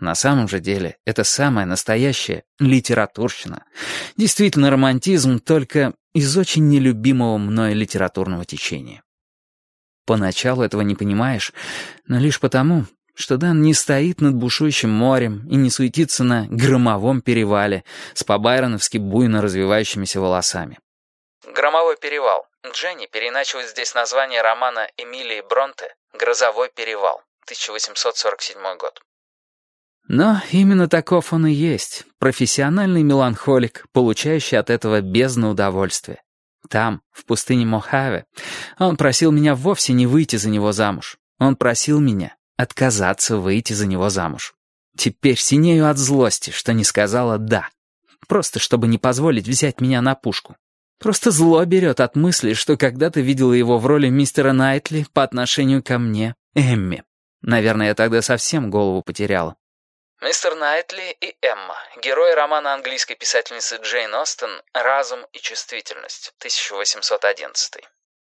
На самом же деле, это самая настоящая литературщина. Действительно романтизм, только из очень нелюбимого мной литературного течения. Поначалу этого не понимаешь, но лишь потому, что Дэн не стоит над бушующим морем и не суетится на громовом перевале с по-байроновски буйно развивающимися волосами. «Громовой перевал». Дженни переиначивает здесь название романа Эмилии Бронте «Грозовой перевал», 1847 год. Но именно таков он и есть, профессиональный меланхолик, получающий от этого бездну удовольствия. Там, в пустыне Мохаве, он просил меня вовсе не выйти за него замуж. Он просил меня отказаться выйти за него замуж. Теперь синею от злости, что не сказала «да». Просто чтобы не позволить взять меня на пушку. Просто зло берет от мысли, что когда-то видела его в роли мистера Найтли по отношению ко мне, Эмме. Наверное, я тогда совсем голову потеряла. Мистер Найтли и Эмма. Герои романа английской писательницы Джейн Остен «Разум и чувствительность», 1811.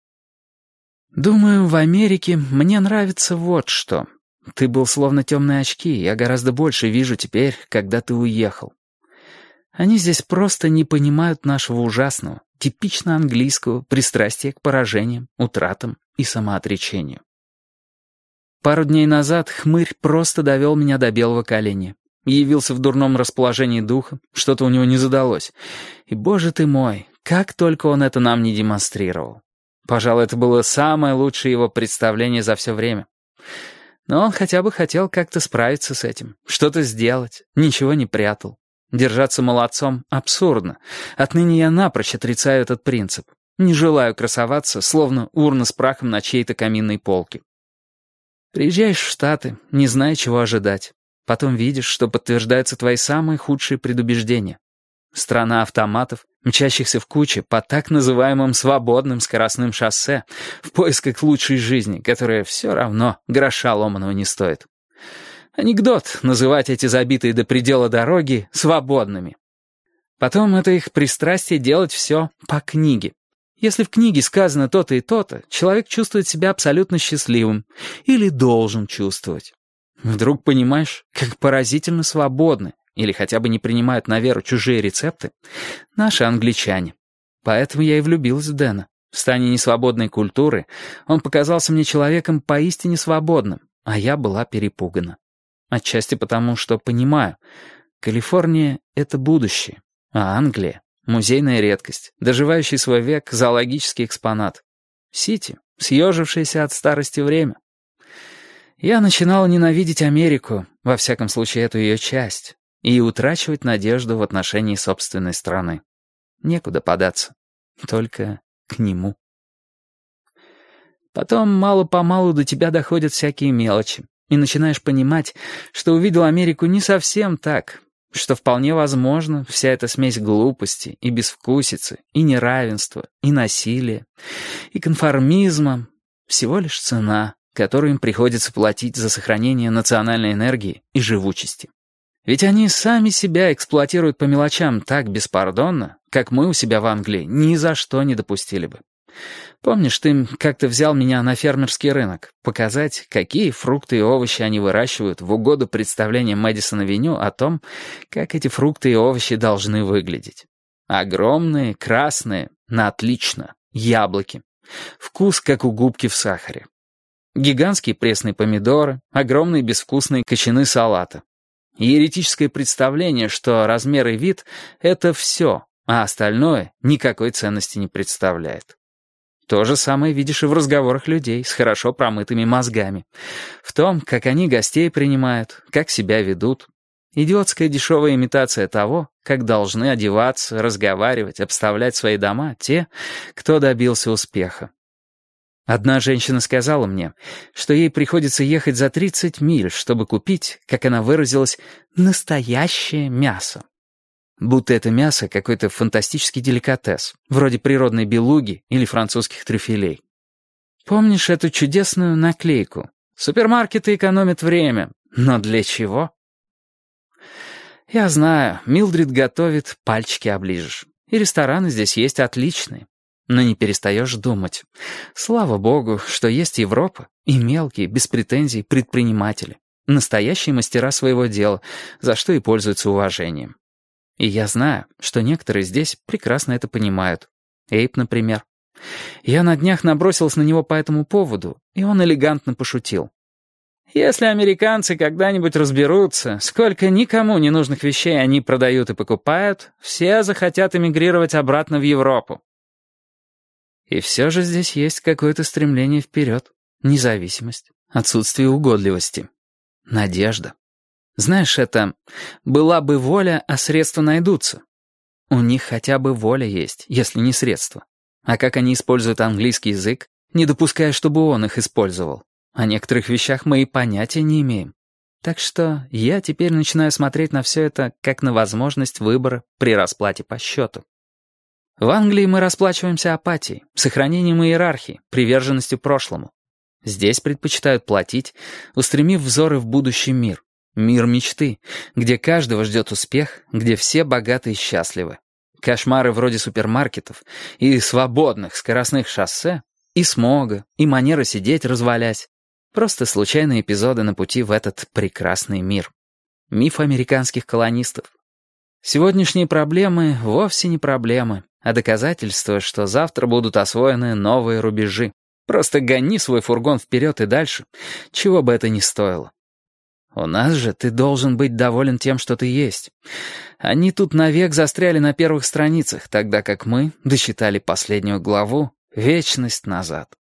Думаю, в Америке мне нравится вот что. Ты был словно темные очки, я гораздо больше вижу теперь, когда ты уехал. Они здесь просто не понимают нашего ужасного, типично английского пристрастия к поражениям, утратам и самоотречению. Пару дней назад хмырь просто довел меня до белого коленя. Явился в дурном расположении духа, что-то у него не задалось. И, боже ты мой, как только он это нам не демонстрировал. Пожалуй, это было самое лучшее его представление за все время. Но он хотя бы хотел как-то справиться с этим, что-то сделать, ничего не прятал. Держаться молодцом абсурдно. Отныне я напрочь отрицаю этот принцип. Не желаю красоваться, словно урна с прахом на чьей-то каминной полке. Приезжаешь в Штаты, не зная, чего ожидать. Потом видишь, что подтверждаются твои самые худшие предубеждения. Страна автоматов, мчащихся в куче по так называемым свободным скоростным шоссе в поисках лучшей жизни, которая все равно гроша ломаного не стоит. Анекдот называть эти забитые до предела дороги свободными. Потом это их пристрастие делать все по книге. Если в книге сказано то-то и то-то, человек чувствует себя абсолютно счастливым. Или должен чувствовать. Вдруг понимаешь, как поразительно свободны, или хотя бы не принимают на веру чужие рецепты, наши англичане. Поэтому я и влюбилась в Дэна. В стане несвободной культуры он показался мне человеком поистине свободным, а я была перепугана. Отчасти потому, что понимаю, Калифорния — это будущее, а Англия — музейная редкость, доживающий свой век зоологический экспонат. Сити — съежившееся от старости время. Я начинала ненавидеть Америку, во всяком случае эту ее часть, и утрачивать надежду в отношении собственной страны. Некуда податься, только к нему. Потом мало-помалу до тебя доходят всякие мелочи, и начинаешь понимать, что увидел Америку не совсем так, что вполне возможно вся эта смесь глупости и безвкусицы, и неравенства, и насилия, и конформизма — всего лишь цена, которую им приходится платить за сохранение национальной энергии и живучести. Ведь они сами себя эксплуатируют по мелочам так беспардонно, как мы у себя в Англии ни за что не допустили бы. Помнишь, ты как-то взял меня на фермерский рынок показать, какие фрукты и овощи они выращивают в угоду представлениям Мэдисон-авеню о том, как эти фрукты и овощи должны выглядеть. Огромные, красные, на отлично, яблоки. Вкус, как у губки в сахаре. Гигантские пресные помидоры, огромные безвкусные кочаны салата. Еретическое представление, что размер и вид — это все, а остальное никакой ценности не представляет. То же самое видишь и в разговорах людей с хорошо промытыми мозгами. В том, как они гостей принимают, как себя ведут. Идиотская дешевая имитация того, как должны одеваться, разговаривать, обставлять свои дома те, кто добился успеха. Одна женщина сказала мне, что ей приходится ехать за 30 миль, чтобы купить, как она выразилась, настоящее мясо. Будто это мясо какой-то фантастический деликатес, вроде природной белуги или французских трюфелей. Помнишь эту чудесную наклейку? Супермаркеты экономят время, но для чего? Я знаю, Милдрид готовит, пальчики оближешь. И рестораны здесь есть отличные. Но не перестаешь думать. Слава богу, что есть Европа и мелкие, без претензий, предприниматели. Настоящие мастера своего дела, за что и пользуются уважением. И я знаю, что некоторые здесь прекрасно это понимают. Эйп, например. Я на днях набросился на него по этому поводу, и он элегантно пошутил. Если американцы когда-нибудь разберутся, сколько никому ненужных вещей они продают и покупают, все захотят эмигрировать обратно в Европу. И все же здесь есть какое-то стремление вперед, независимость, отсутствие угодливости, надежда. Знаешь, это «была бы воля, а средства найдутся». У них хотя бы воля есть, если не средства. А как они используют английский язык, не допуская, чтобы он их использовал? О некоторых вещах мы и понятия не имеем. Так что я теперь начинаю смотреть на все это как на возможность выбора при расплате по счету. В Англии мы расплачиваемся апатией, сохранением иерархии, приверженностью прошлому. Здесь предпочитают платить, устремив взоры в будущий мир. Мир мечты, где каждого ждет успех, где все богаты и счастливы. Кошмары вроде супермаркетов и свободных скоростных шоссе, и смога, и манера сидеть развалясь. Просто случайные эпизоды на пути в этот прекрасный мир. Миф американских колонистов. Сегодняшние проблемы вовсе не проблемы, а доказательство, что завтра будут освоены новые рубежи. Просто гони свой фургон вперед и дальше, чего бы это ни стоило. У нас же ты должен быть доволен тем, что ты есть. Они тут навек застряли на первых страницах, тогда как мы дочитали последнюю главу вечность назад.